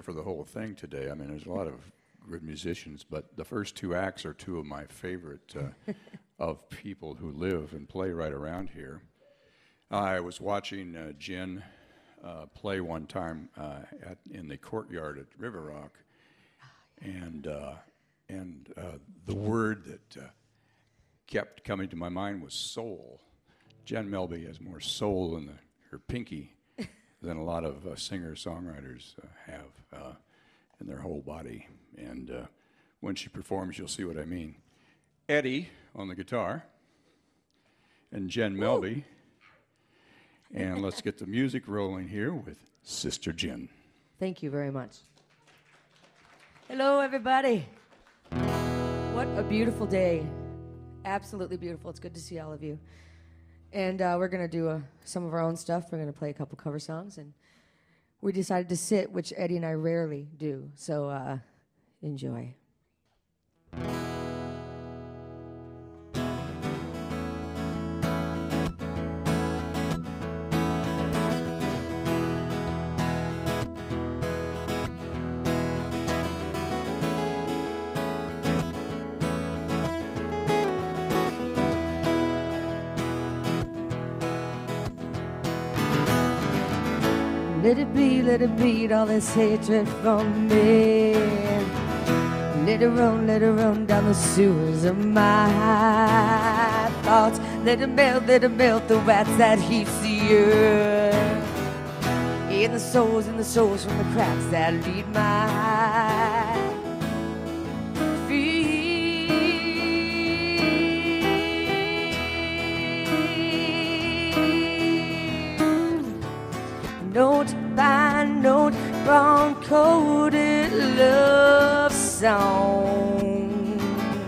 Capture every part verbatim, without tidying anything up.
here for the whole thing today. I mean, there's a lot of good musicians, but the first two acts are two of my favorite uh, of people who live and play right around here. I was watching uh, Jen uh, play one time uh, at, in the courtyard at River Rock, and uh, and uh, the word that uh, kept coming to my mind was soul. Jen Melby has more soul in the, her pinky than a lot of uh, singer-songwriters uh, have uh, in their whole body. And uh, when she performs, you'll see what I mean. Eddie on the guitar, and Jen Melby. And let's get the music rolling here with Sister Jen. Thank you very much. Hello, everybody. What a beautiful day. Absolutely beautiful. It's good to see all of you. And uh, we're going to do uh, some of our own stuff. We're going to play a couple cover songs. And we decided to sit, which Eddie and I rarely do. So uh, enjoy. Let it bleed, let it bleed, all this hatred from me. Let it run, let it run down the sewers of my thoughts. Let it melt, let it melt the wax that heats the earth. In the souls, in the souls from the cracks that lead my feet. Note by note, brown-coated love songs.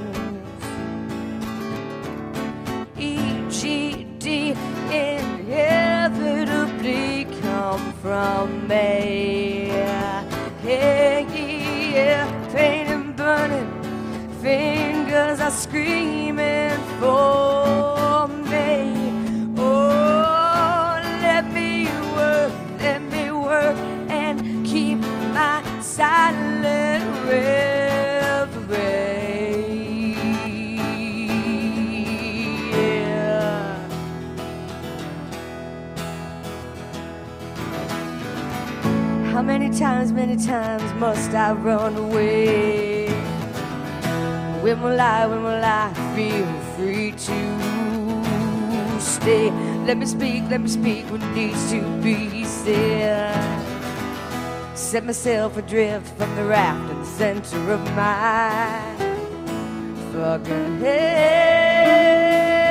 E G D inevitably come from me. Hey, yeah, pain and burning fingers are screaming for me. Oh, let me work. Let me work and keep my silent reverie. Yeah. How many times, many times must I run away? When will I, when will I feel free to stay? Let me speak, let me speak what needs to be said. Set myself adrift from the raft in the center of my fucking head.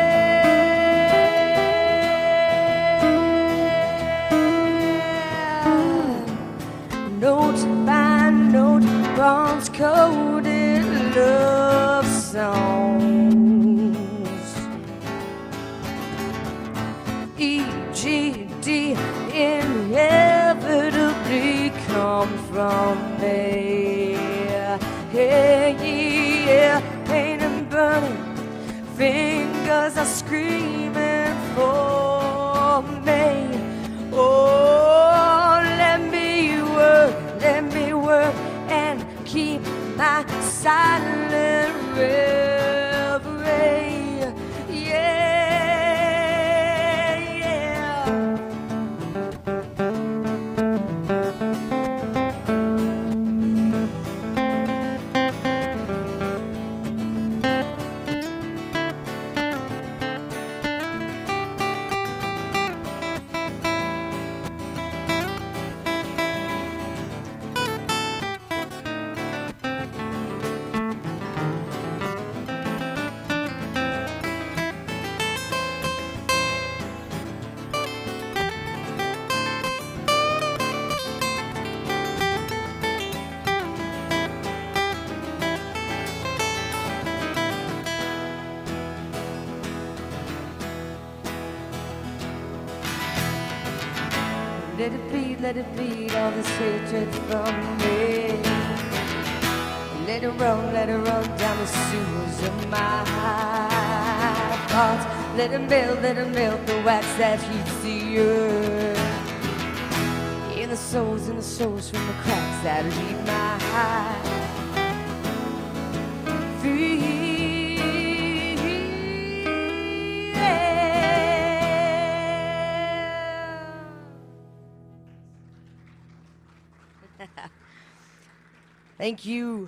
Note by note, bronze-coated love songs. E G D inevitably come from me. Hey, yeah, pain and burning fingers are screaming for me. Oh, let me work, let me work and keep my silent reverie. Yeah. Let it bleed, let it bleed, all this hatred from me. Let it run, let it run down the sewers of my thoughts. Let it melt, let it melt the wax that heats the earth. In the souls and the souls from the cracks that leave my heart free. Thank you.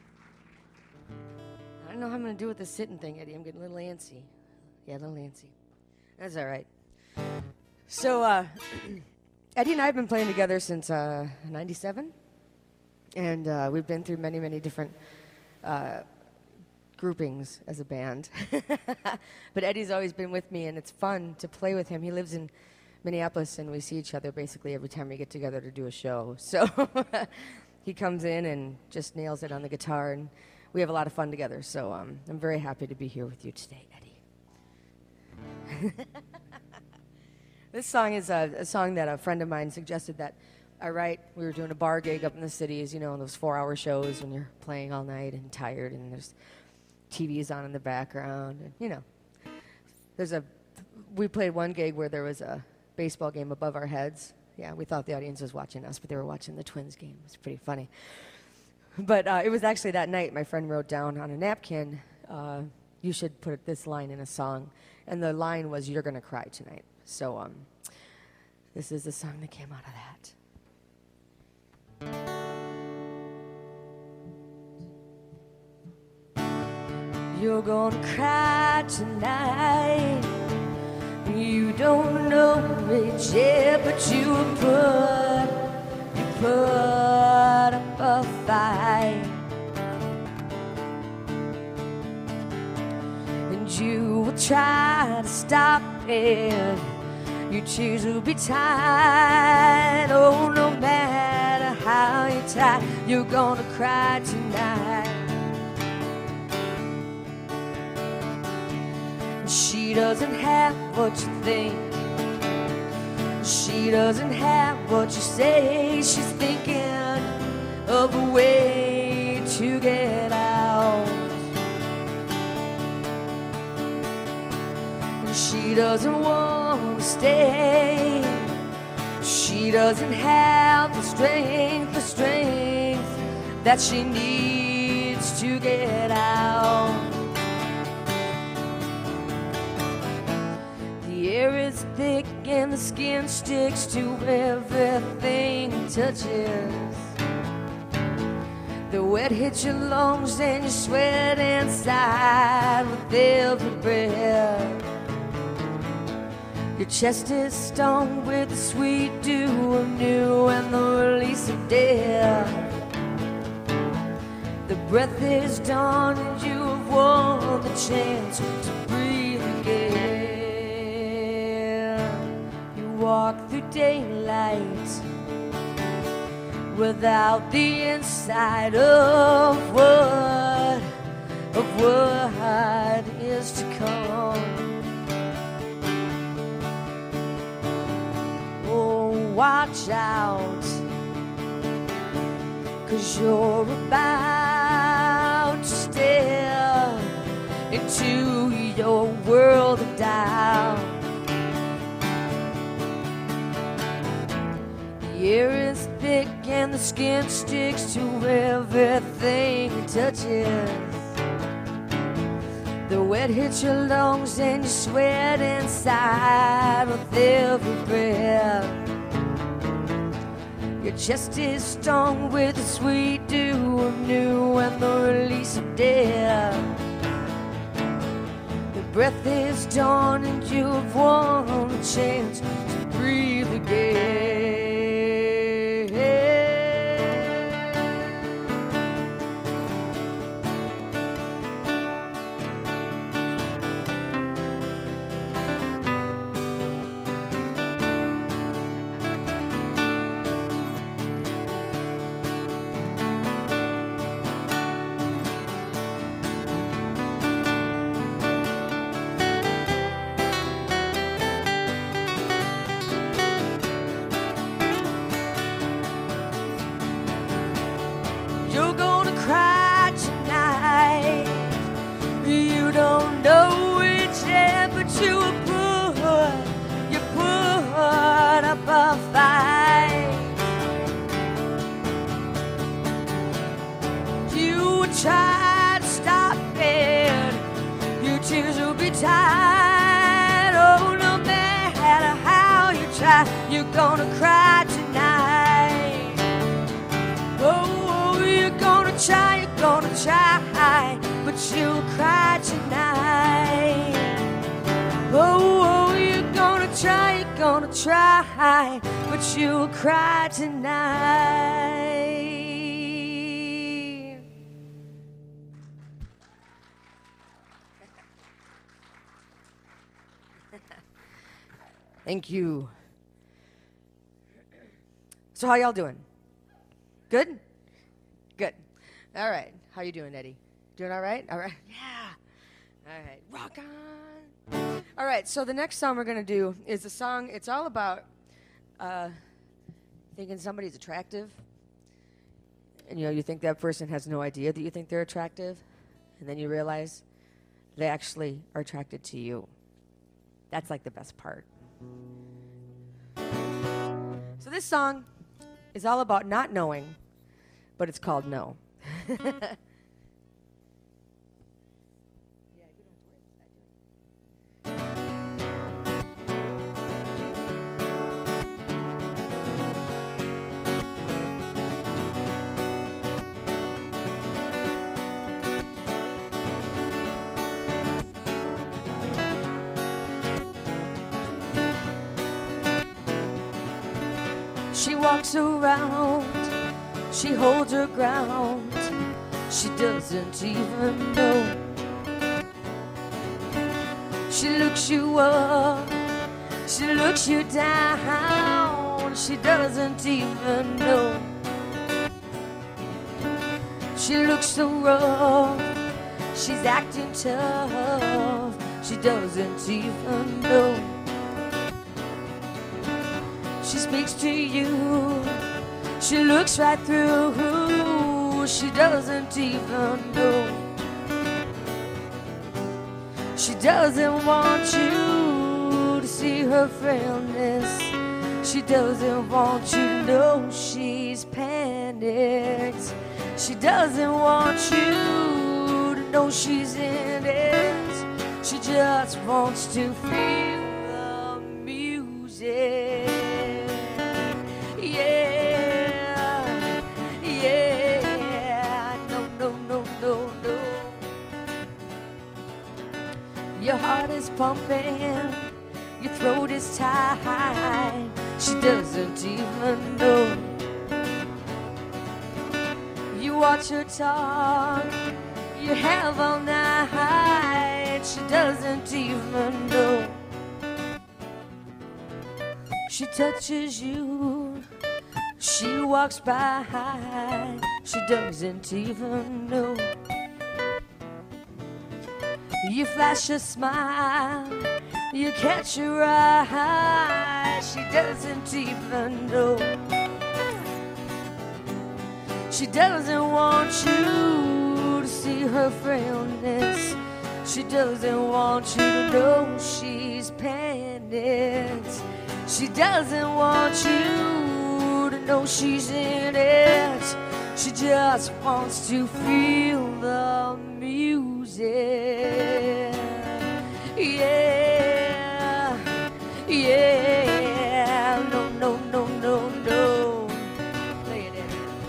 I don't know how I'm going to do with the sitting thing, Eddie. I'm getting a little antsy. Yeah, a little antsy. That's all right. So, uh, Eddie and I have been playing together since uh, ninety-seven. And uh, we've been through many, many different uh, groupings as a band. But Eddie's always been with me, and it's fun to play with him. He lives in Minneapolis, and we see each other basically every time we get together to do a show. So he comes in and just nails it on the guitar, and we have a lot of fun together. So um, I'm very happy to be here with you today, Eddie. This song is a, a song that a friend of mine suggested that I write. We were doing a bar gig up in the cities, you know, those four-hour shows when you're playing all night and tired, and there's T Vs on in the background, and you know, there's a. We played one gig where there was a baseball game above our heads. Yeah, we thought the audience was watching us, but they were watching the Twins game. It was pretty funny. But uh, it was actually that night my friend wrote down on a napkin, uh, you should put this line in a song. And the line was, you're going to cry tonight. So um, this is the song that came out of that. You're going to cry tonight. You don't know it yet, but you put, you put up a fight. And you will try to stop it. Your tears will be tied. Oh, no matter how you try, you're gonna cry tonight. She doesn't have what you think. She doesn't have what you say. She's thinking of a way to get out. And she doesn't want to stay. She doesn't have the strength, the strength that she needs to get out. The air is thick and the skin sticks to everything it touches. The wet hits your lungs and you sweat inside with every breath. Your chest is stung with the sweet dew of new and the release of death. The breath is done and you have won the chance to breathe again. Walk through daylight without the inside of what, of what is to come. Oh, watch out, 'cause you're about to step into your world of doubt. The air is thick and the skin sticks to everything it touches. The wet hits your lungs and you sweat inside with every breath. Your chest is stung with the sweet dew of new and the release of death. The breath is done and you have won a chance to breathe again. try to stop it, your tears will be tied. Oh, no matter how you try, you're gonna cry tonight. Oh, you're gonna try, you're gonna try, but you'll cry tonight. Oh, you're gonna try, you're gonna try, but you'll cry tonight. Thank you. So how y'all doing? Good? Good. All right. How you doing, Eddie? Doing all right? All right. Yeah. All right. Rock on. All right. So the next song we're going to do is a song, it's all about uh, thinking somebody's attractive. And, you know, you think that person has no idea that you think they're attractive. And then you realize they actually are attracted to you. That's like the best part. So this song is all about not knowing, but it's called No. She walks around, she holds her ground, she doesn't even know. She looks you up, she looks you down, she doesn't even know. She looks so rough, she's acting tough, she doesn't even know. She speaks to you, she looks right through, she doesn't even know. She doesn't want you to see her frailness, she doesn't want you to know she's panicked. She doesn't want you to know she's in it, she just wants to feel the music. Your heart is pumping, your throat is tight, she doesn't even know. You watch her talk, you have all night, she doesn't even know. She touches you, she walks by, she doesn't even know. You flash a smile, you catch her eye, she doesn't even know. She doesn't want you to see her frailness, she doesn't want you to know she's panicked. She doesn't want you to know she's in it, she just wants to feel the music. Yeah, yeah, no, no, no, no, no. Play it in.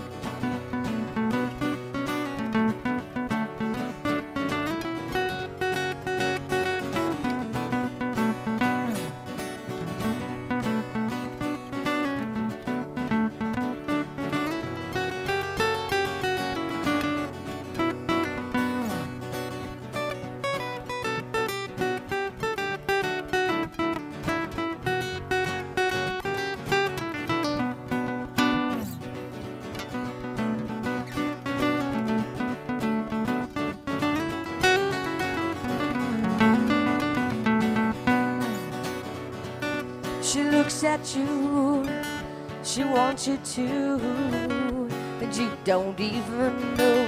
She looks at you, she wants you to, and you don't even know.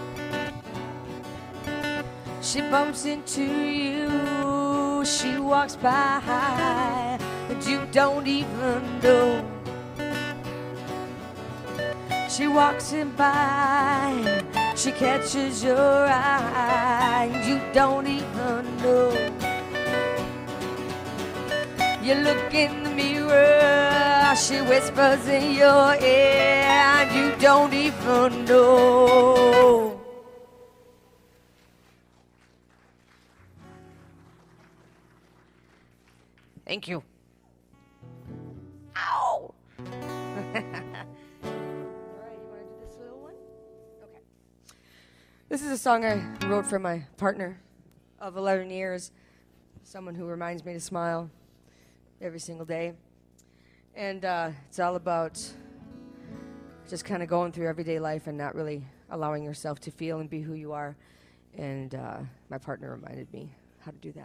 She bumps into you, she walks by, and you don't even know. She walks in by, She catches your eye, and you don't even know. You look in the mirror, she whispers in your ear, and you don't even know. Thank you. Ow! All right, you want to do this little one? Okay. This is a song I wrote for my partner of eleven years, someone who reminds me to smile every single day. And uh, it's all about just kind of going through everyday life and not really allowing yourself to feel and be who you are. And uh, my partner reminded me how to do that.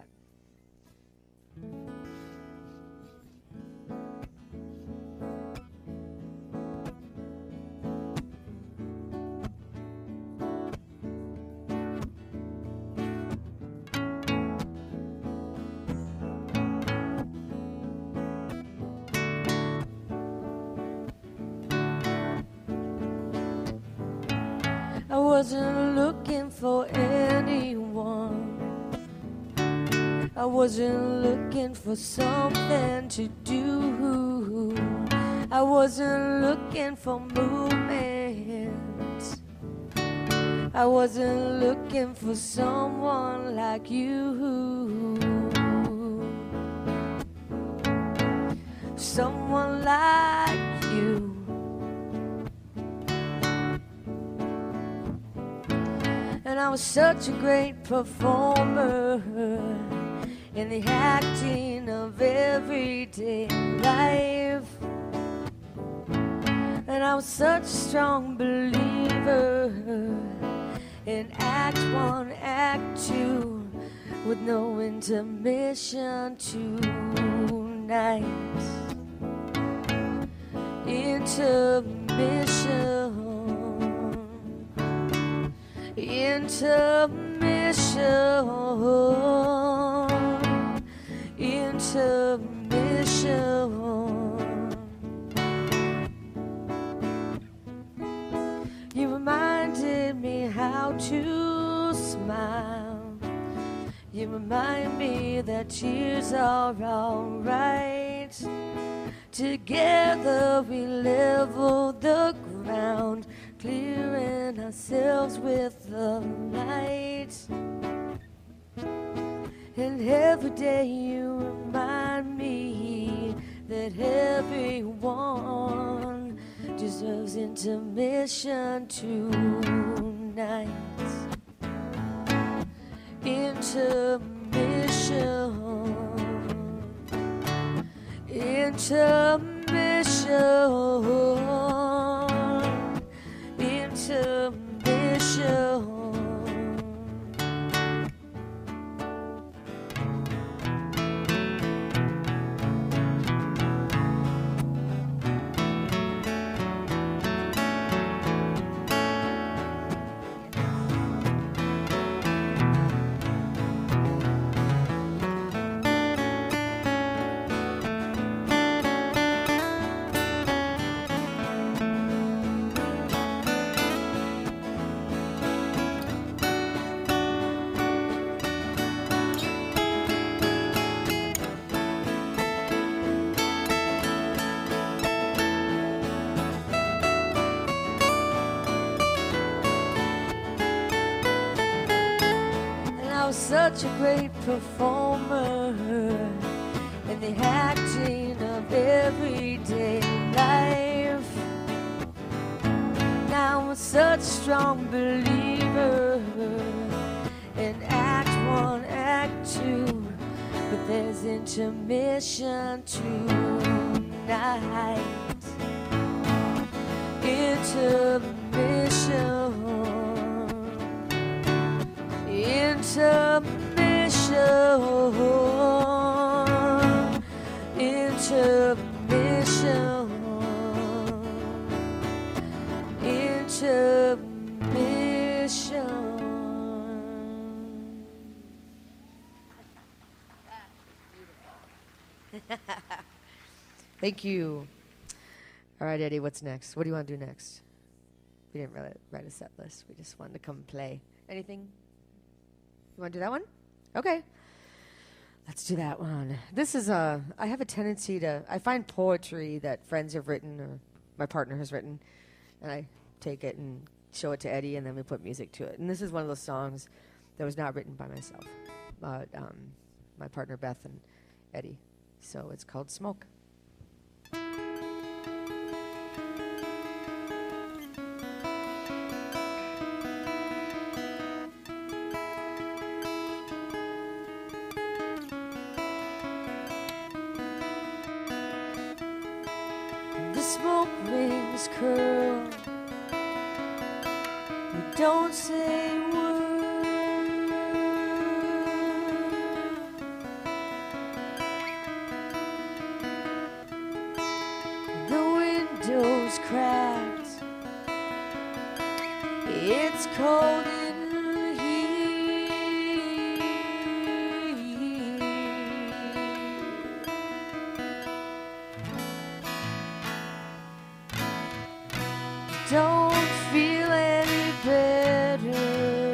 I wasn't looking for anyone. I wasn't looking for something to do. I wasn't looking for movement. I wasn't looking for someone like you. Someone like you. And I was such a great performer in the acting of everyday life. And I was such a strong believer in act one, act two, with no intermission tonight. Intermission. Intermission, intermission. You reminded me how to smile. You remind me that tears are alright. Together we level the ground, clearing ourselves with the light. And every day you remind me that everyone deserves intermission tonight. Intermission. Intermission. Intermission. Such a great performer in the acting of everyday life. Now I'm such a strong believer in act one, act two, but there's intermission tonight. Intermission. Intermission, intermission, intermission. Thank you. All right, Eddie, what's next? What do you want to do next? We didn't really write a set list. We just wanted to come play. Anything? You want to do that one? Okay. Let's do that one. This is a, I have a tendency to, I find poetry that friends have written or my partner has written, and I take it and show it to Eddie, and then we put music to it. And this is one of those songs that was not written by myself, but um, my partner Beth and Eddie. So it's called Smoke. The smoke rings curl. We don't say a word. The windows cracked. It's cold in here. Don't feel any better.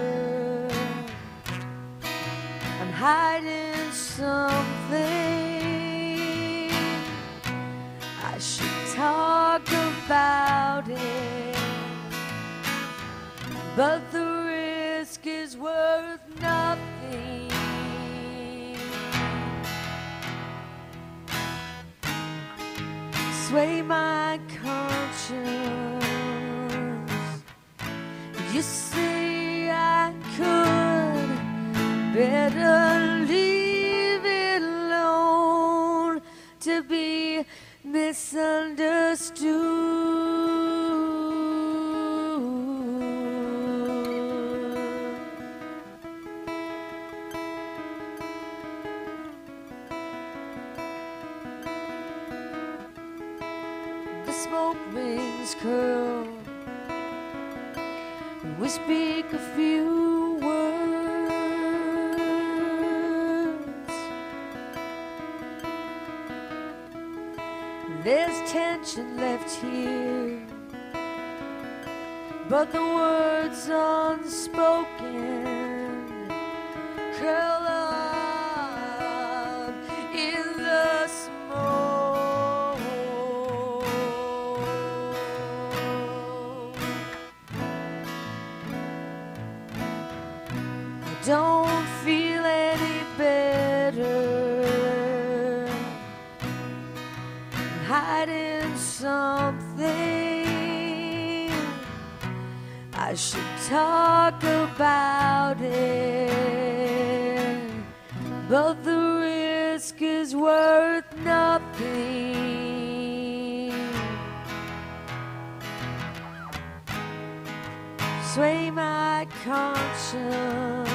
I'm hiding something. I should talk about it, but the risk is worth nothing. Sway my conscience. You say I could better leave it alone to be misunderstood. The smoke rings curl. We speak a few words. There's tension left here, but the words unspoken curl up in the smoke. Don't feel any better. I'm hiding something. I should talk about it, but the risk is worth nothing. Sway my conscience.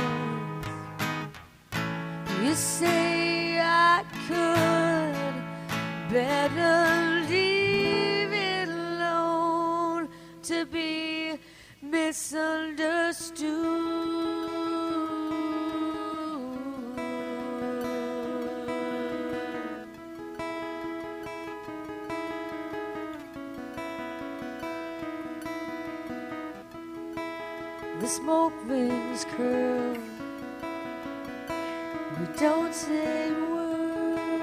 You say I could better leave it alone to be misunderstood. The smoke rings curl. We don't say a word.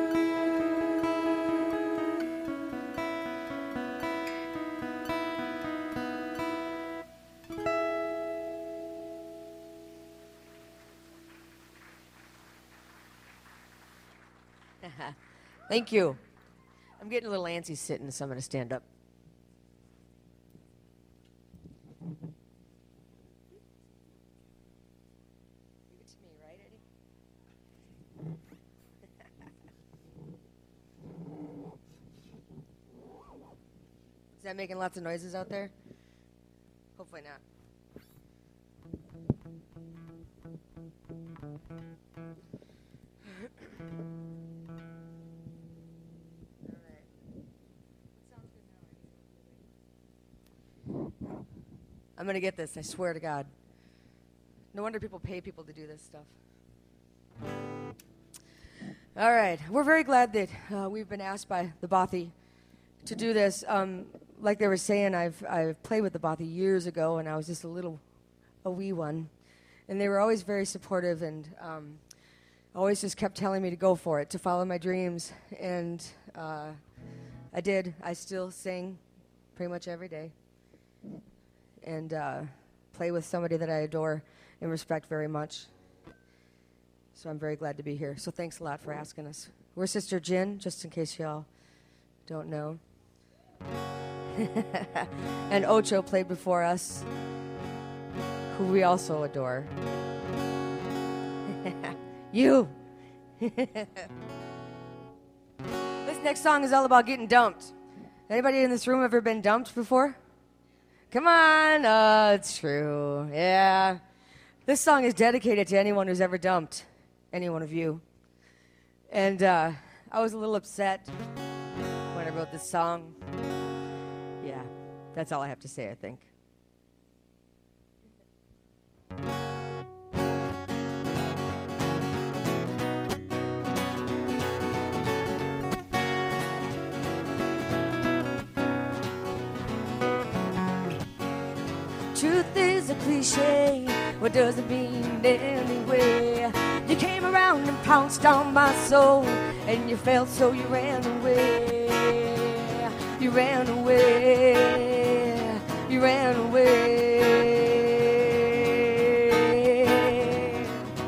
Thank you. I'm getting a little antsy sitting, so I'm going to stand up. Give it to me, right, Eddie? Is that making lots of noises out there? Hopefully not. I'm going to get this, I swear to God. No wonder people pay people to do this stuff. All right. We're very glad that uh, we've been asked by the Bothy to do this. Um, like they were saying, I've I've played with the Bothy years ago, and I was just a little, a wee one, and they were always very supportive, and um, always just kept telling me to go for it, to follow my dreams, and uh, I did. I still sing pretty much every day, and uh, play with somebody that I adore and respect very much. So I'm very glad to be here. So thanks a lot for asking us. We're Sister Gin, just in case y'all don't know. And Ocho played before us, who we also adore. You! This next song is all about getting dumped. Anybody in this room ever been dumped before? Come on! Oh, it's true. Yeah. This song is dedicated to anyone who's ever dumped any one of you. And uh, I was a little upset when I wrote this song. Yeah, that's all I have to say, I think. Truth is a cliche, what does it mean anyway? You came around and pounced on my soul, and you felt so you ran away. You ran away, you ran away.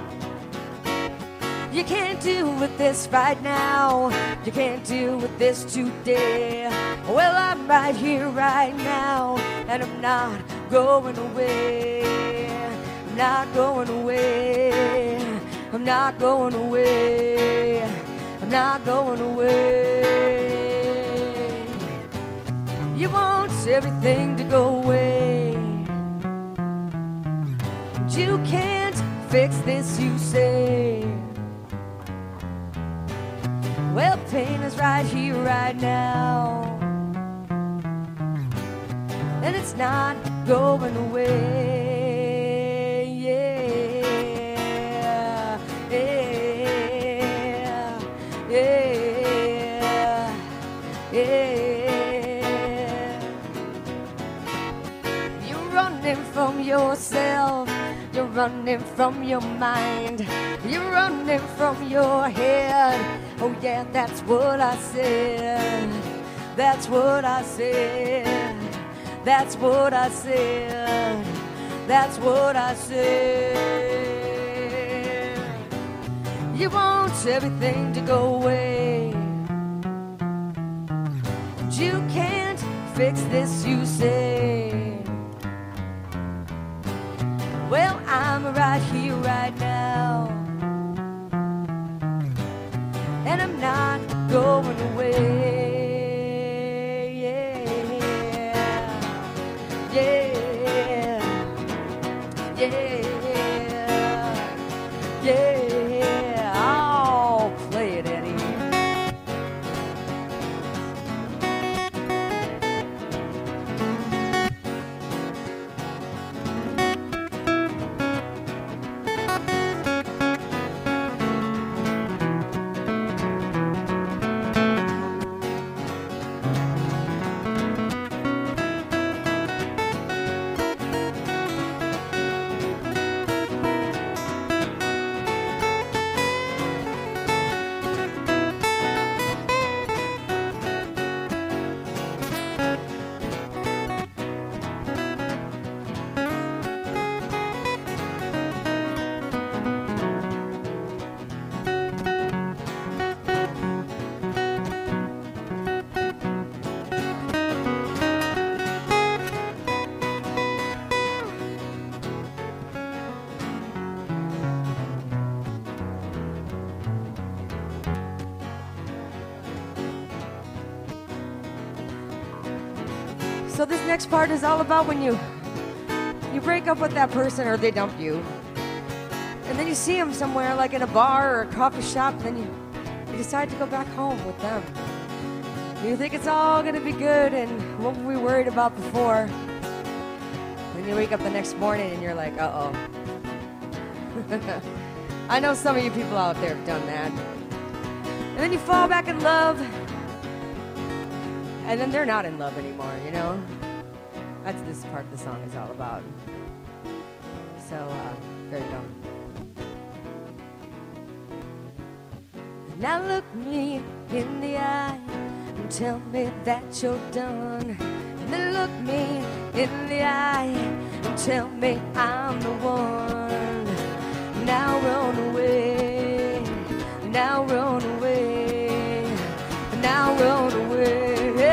You can't deal with this right now, you can't deal with this today. Well, I'm right here right now, and I'm not going away. I'm not going away. I'm not going away. I'm not going away. You want everything to go away, but you can't fix this, you say. Well, pain is right here, right now, and it's not going away. Yeah, yeah, yeah, yeah. You're running from yourself, you're running from your mind, you're running from your head. Oh yeah, that's what I said. That's what I said. That's what I said. That's what I said. You want everything to go away, but you can't fix this, you say. Well, I'm right here, right now, and I'm not going away. Yeah, yeah, yeah, I'll play it, Eddie. So this next part is all about when you you break up with that person or they dump you, and then you see them somewhere like in a bar or a coffee shop, and then you, you decide to go back home with them. You think it's all gonna be good and what were we worried about before? Then you wake up the next morning and you're like, uh-oh. I know some of you people out there have done that. And then you fall back in love, And then they're not in love anymore, you know? That's this part of the song is all about. So, uh, there you go. Now look me in the eye and tell me that you're done. And then look me in the eye and tell me I'm the one. Now run away, now run away, now run away.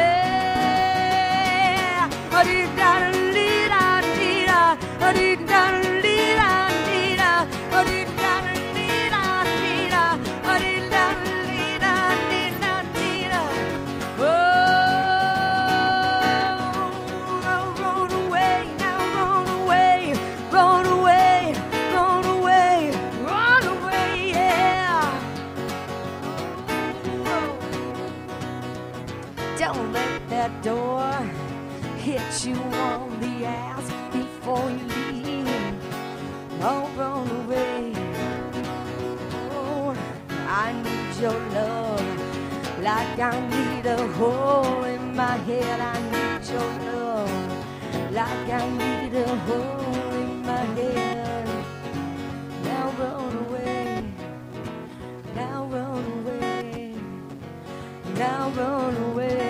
Don't let that door hit you on the ass before you leave. Oh, run away. Oh, I need your love like I need a hole in my head. I need your love like I need a hole in my head. Now run away. Now run away. Now run away.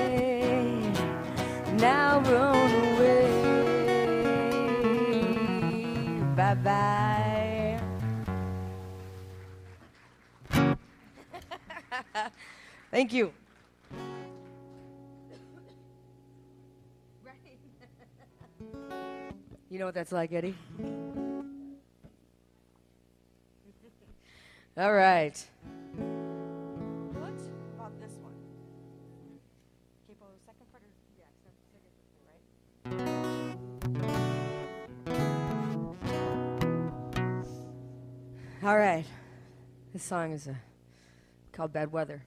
Now run away. Bye-bye. Thank you. You know what that's like, Eddie? All right. What about this one? Capo, second part or yeah, second, right? All right. This song is uh, called Bad Weather.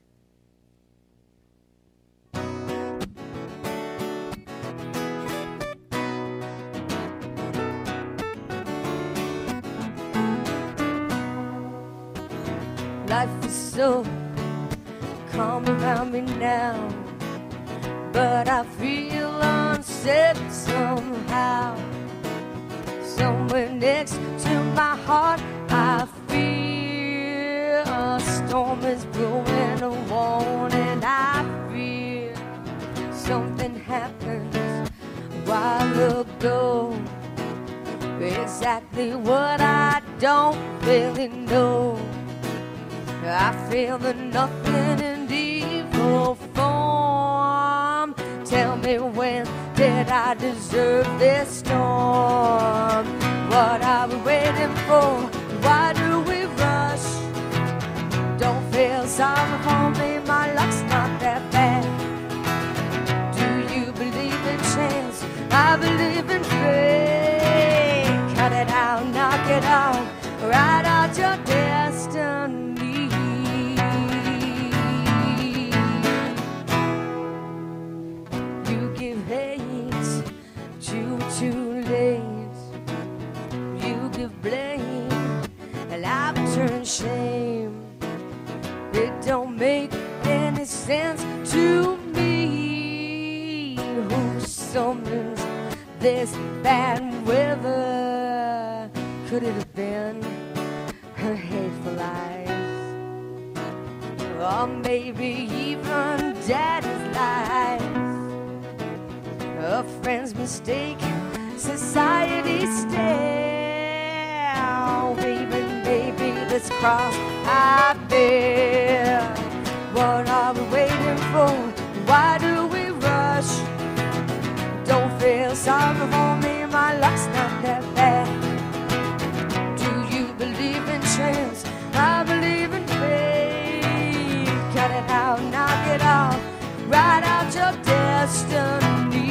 Life is so calm around me now, but I feel unsafe somehow. Somewhere next to my heart, I feel a storm is brewing, a warning. I feel something happened a while ago. Exactly what I don't really know. I feel the nothing in evil form. Tell me, when did I deserve this storm? What are we waiting for? Why do we rush? Don't feel sorry for me, my luck's not that bad. Do you believe in chance? I believe in fate. Cut it out, knock it out, write out your destiny. Too late, you give blame, and I return shame. It don't make any sense to me. Who summons this bad weather? Could it have been her hateful eyes? Or maybe even daddy's lies? A friend's mistake, society's stare. Baby, baby, let's cross our bear. What are we waiting for? Why do we rush? Don't feel sorry for me, my luck's not that bad. Do you believe in chance? I believe in fate. Cut it out, knock it out, write out your destiny.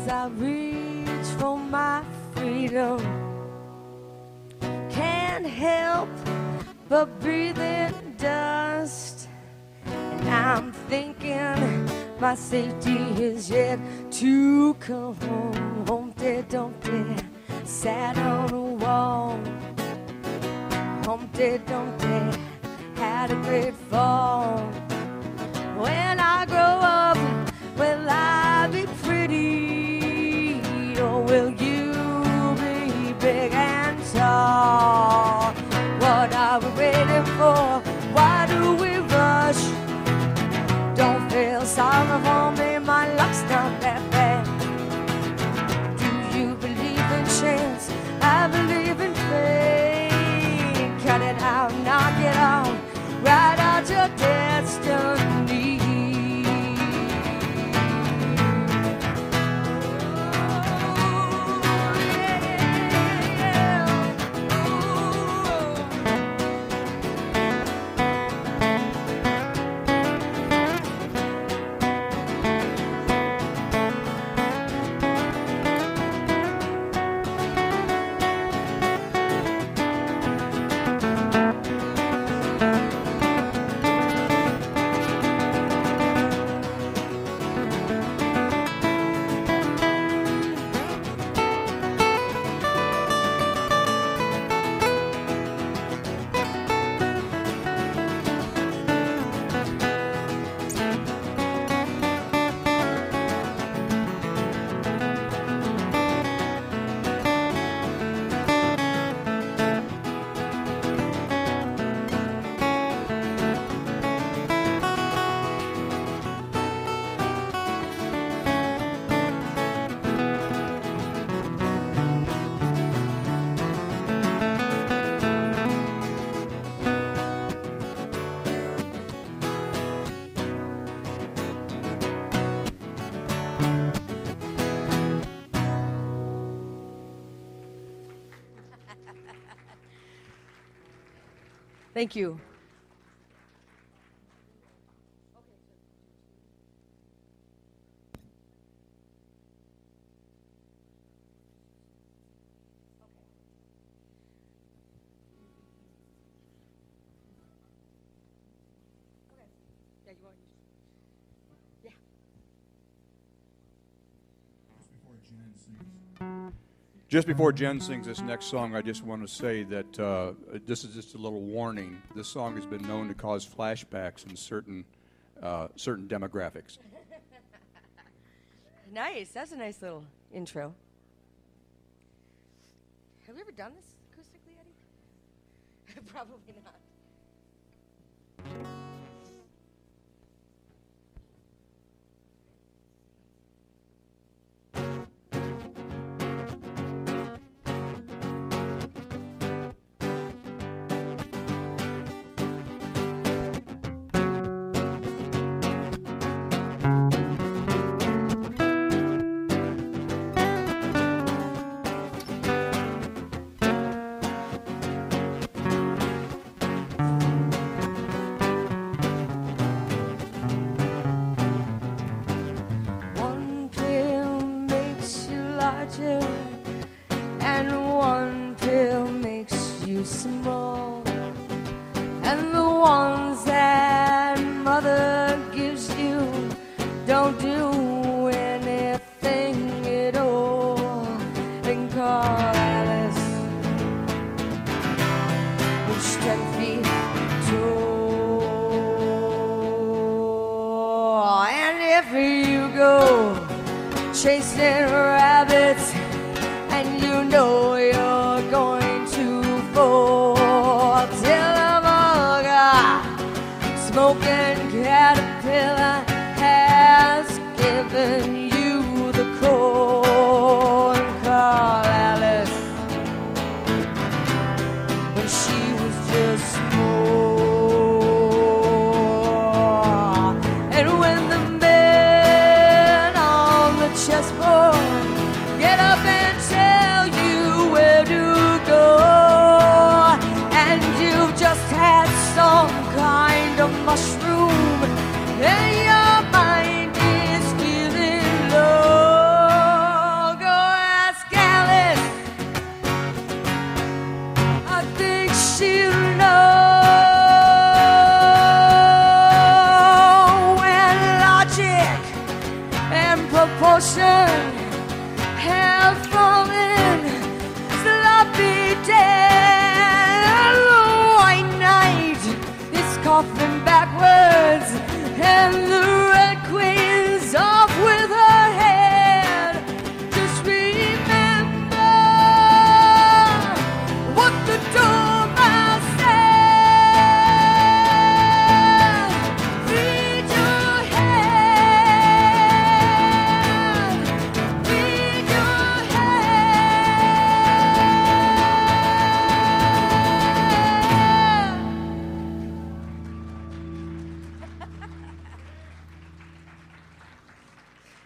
as I reach for my freedom. Can't help but breathe in dust. And I'm thinking my safety is yet to come home. Humpty Dumpty sat on a wall. Humpty Dumpty had a great fall. When I grow up, will I be pretty, or will you be big and tall? What are we waiting for? Why do we rush? Don't feel sorry for me, my luck's not that bad. Do you believe in chance? I believe in fate. Cut it out, knock it out, write out your destiny. Thank you. Yeah, you want yeah. Just before Jen sings this next song, I just want to say that uh, this is just a little warning. This song has been known to cause flashbacks in certain uh, certain demographics. Nice. That's a nice little intro. Have we ever done this acoustically, Eddie? Probably not. And one pill makes you small, and the ones that mother gives you don't do anything at all. And call Alice, who's ten feet tall. And if you go chasing rabbits, and you know you're going to fall, till a bugger smoking caterpillar has given you the call. And call Alice when she was just small. And when the men on the chessboard get up and tell you where to go, and you've just had some kind of mushroom and your mind is feeling low,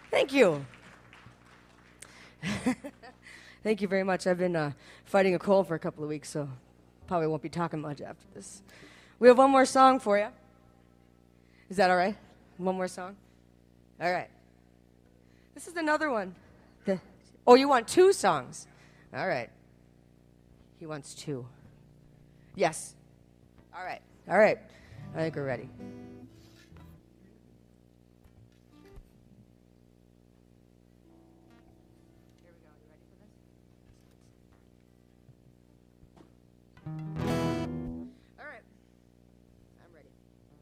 Thank you. Thank you very much. I've been uh, fighting a cold for a couple of weeks, so probably won't be talking much after this. We have one more song for you. Is that all right? One more song? All right. This is another one. The, oh, you want two songs? All right. He wants two. Yes. All right. All right. I think we're ready. Here we go. You ready for this? All right. I'm ready.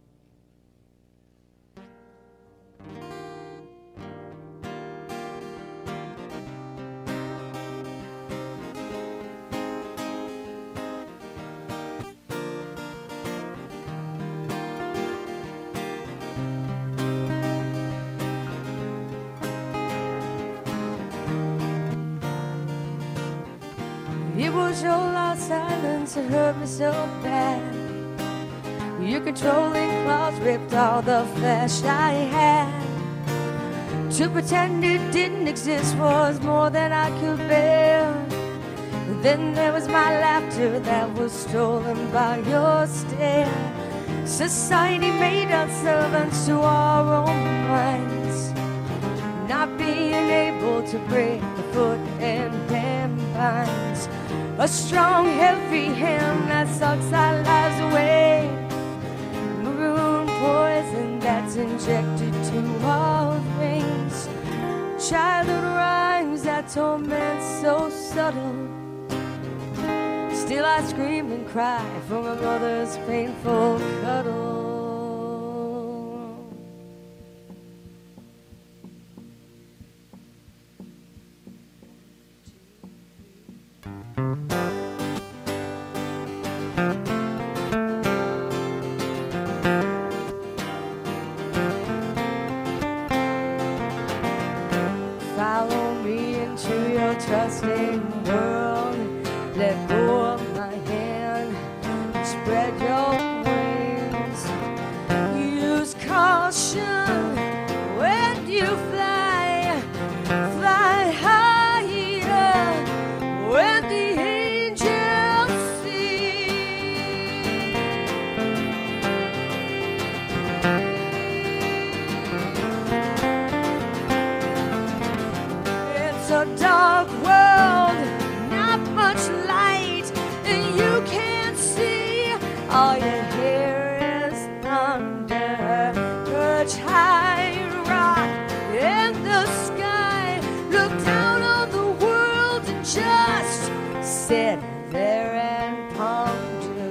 It was your loud silence that hurt me so bad. Your controlling claws ripped all the flesh I had. To pretend it didn't exist was more than I could bear. Then there was my laughter that was stolen by your stare. Society made us servants to our own minds, not being able to break the foot and hand binds. A strong, heavy hand that sucks our lives away. Maroon poison that's injected to our veins. Childhood rhymes that torment so subtle. Still I scream and cry for my mother's painful cuddle. Follow me into your trusting world. Let go of my hand, spread your wings. Use caution when you fly, fly higher when the angels sing. It's a dark world, not much light, and you can't see. All you hear is thunder. Perch high and rock in the sky. Look down on the world and just sit there and ponder.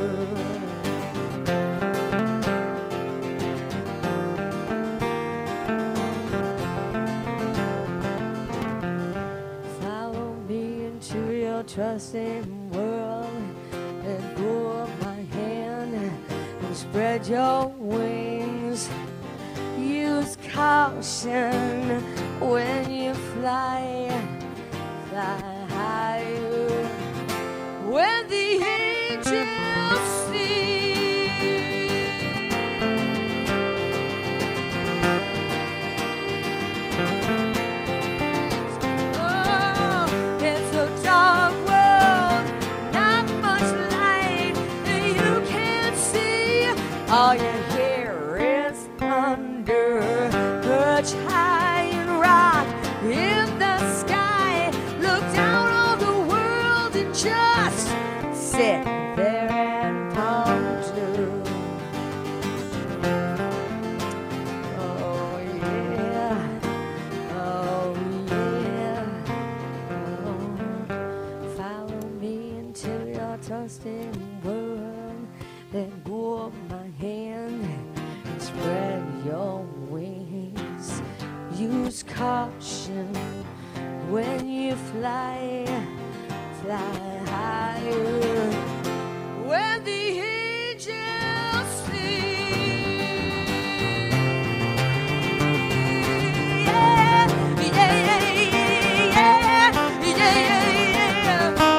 Follow me into your trusting world. Let go of my hand and spread your wings. Use caution when you fly, fly higher when the angels sing. Oh, it's a dark world, not much light, and you can't see. All you hear is thunder. Perch high and rock in the sky. Look down on the world and just sit there and ponder. Oh yeah, oh yeah, oh. Follow me into your trusting world. Let go of my hand and spread your wings. Use caution when you fly, fly higher when the angels sing. Yeah, yeah, yeah, yeah, yeah, yeah, yeah. Oh.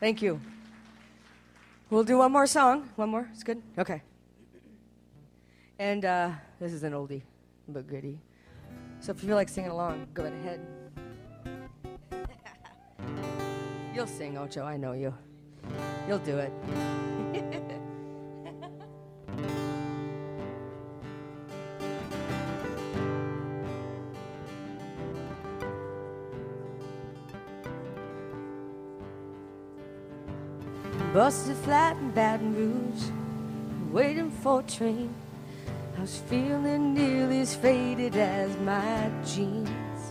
Thank you. We'll do one more song. One more? It's good? Okay. And uh, this is an oldie, but goodie. So if you feel like singing along, go right ahead. You'll sing, Ocho. I know you. You'll do it. Busted flat in Baton Rouge, waiting for a train. I was feeling nearly as faded as my jeans.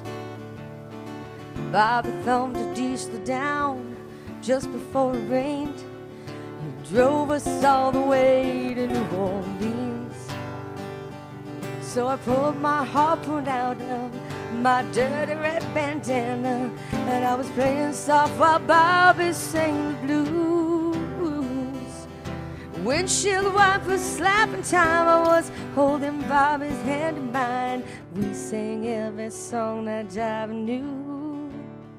Bobby thumbed a diesel down just before it rained. He drove us all the way to New Orleans. So I pulled my harpoon out of my dirty red bandana, and I was playing soft while Bobby sang the blues. Windshield wipers slapping time, I was holding Bobby's hand in mine. We sang every song that Jive knew.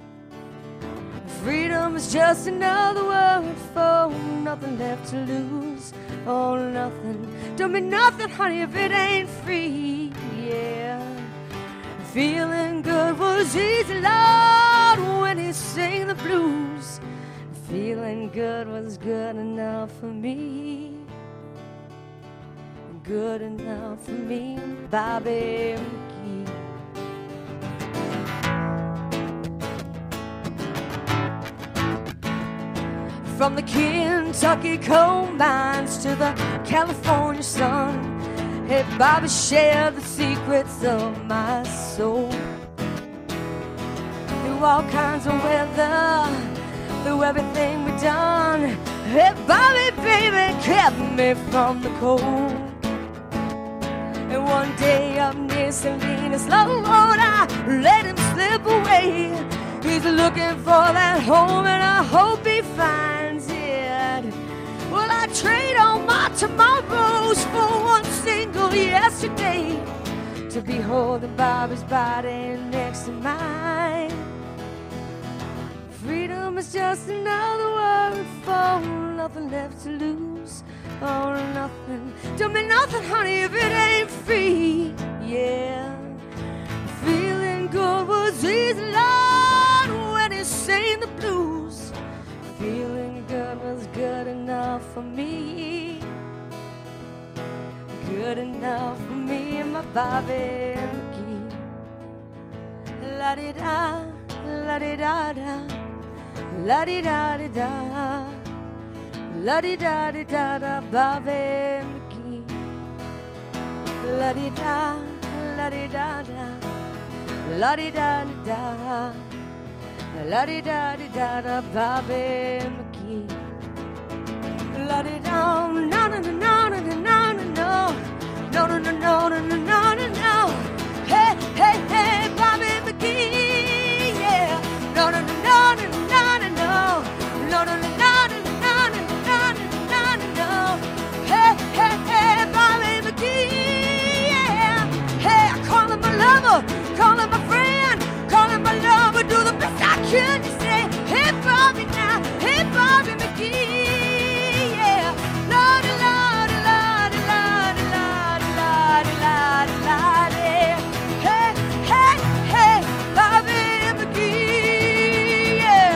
Freedom is just another word for nothing left to lose. Oh, nothing, don't mean nothing, honey, if it ain't free, yeah. Feeling good was easy, Lord, when he sang the blues. Feeling good was good enough for me. Good enough for me, Bobby McGee. From the Kentucky coal mines to the California sun, hey, Bobby shared the secrets of my soul. Through all kinds of weather, through everything we've done, hey, Bobby, baby, kept me from the cold. And one day up near Salinas, Lord, I let him slip away. He's looking for that home, and I hope he finds it. Well, I trade all my tomorrows for one single yesterday, to be holding Bobby's body next to mine. Freedom is just another word for nothing left to lose. Oh, nothing, don't mean nothing, honey, if it ain't free, yeah. Feeling good was easy, Lord, when he sang the blues. Feeling good was good enough for me. Good enough for me and my Bobby McGee. La-di-da, la-di-da-da, la-di-da-di-da, la-di-da-di-da-da, Bobby McGee. La-di-da, la-di-da-da, la-di-da-di-da, la-di-da-di-da-da, Bobby McGee. La-di-da, no-no-no-no-no-no-no, no-no-no-no-no-no-no. Hey, hey, hey, Bobby McGee, yeah. No-no-no-no-no-no-no, no-no-no-no-no-no-no-no. Hey, hey, hey, Bobby McGee, yeah. Hey, I call him my lover, call him my friend, call him my lover, do the best I can to say, hey, Bobby now, hey, Bobby McGee, yeah. Lordy, Lordy, Lordy, Lordy, Lordy, Lordy, Lordy, Lordy. Hey, hey, hey, Bobby McGee, yeah.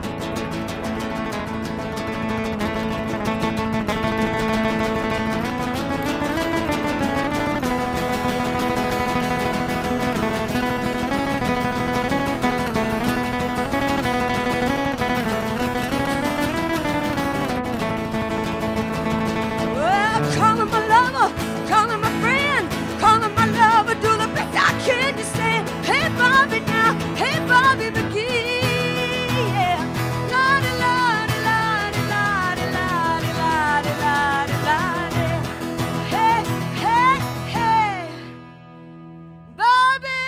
Well, call him my lover, call him my friend, call him my lover, do the best I can to say, hey, Bobby now, hey, Bobby McGee, yeah. Lordy, Lordy, Lordy, Lordy, Lordy, Lordy, Lordy, Lordy. Hey, hey, hey, Bobby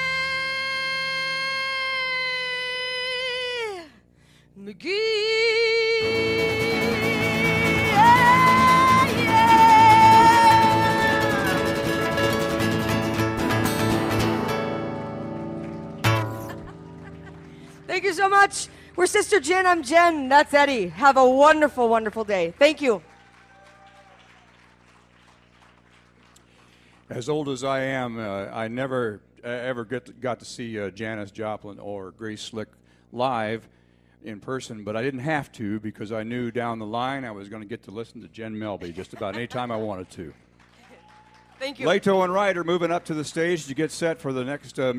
McGee. Yeah, yeah. Thank you so much. We're Sister Jen. I'm Jen. That's Eddie. Have a wonderful, wonderful day. Thank you. As old as I am, uh, I never uh, ever get to, got to see uh, Janis Joplin or Grace Slick live in person, but I didn't have to because I knew down the line I was going to get to listen to Jen Melby just about any time I wanted to. Thank you. Leto and Ryder moving up to the stage to get set for the next uh,